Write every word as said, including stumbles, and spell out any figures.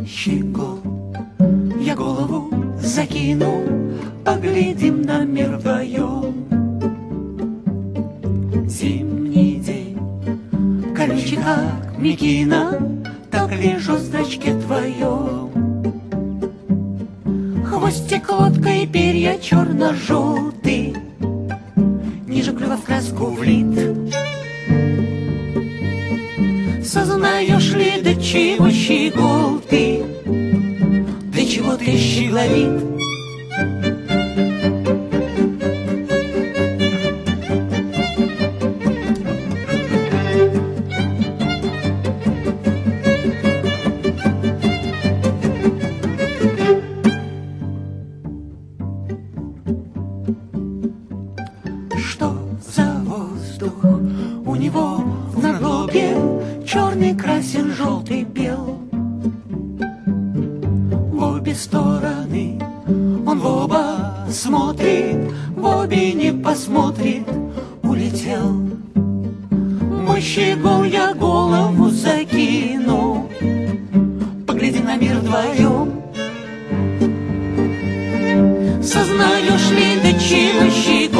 щегол, я голову закину, поглядим на мир вдвоем. Зимний день, колючий как мекина, так лежу в значке твоем. Хвостик, лодка и перья черно-желтый, ниже клюва в краску влит. Сознаешь ли, до чего щегол ты, до чего ты щеголит? Что за воздух у него в надлобье, черный, красен, желтый, бел. В обе стороны он в оба смотрит, в обе не посмотрит, улетел. Мой щегол, я голову закину, поглядим на мир вдвоем. Сознаешь ли, до чего щегол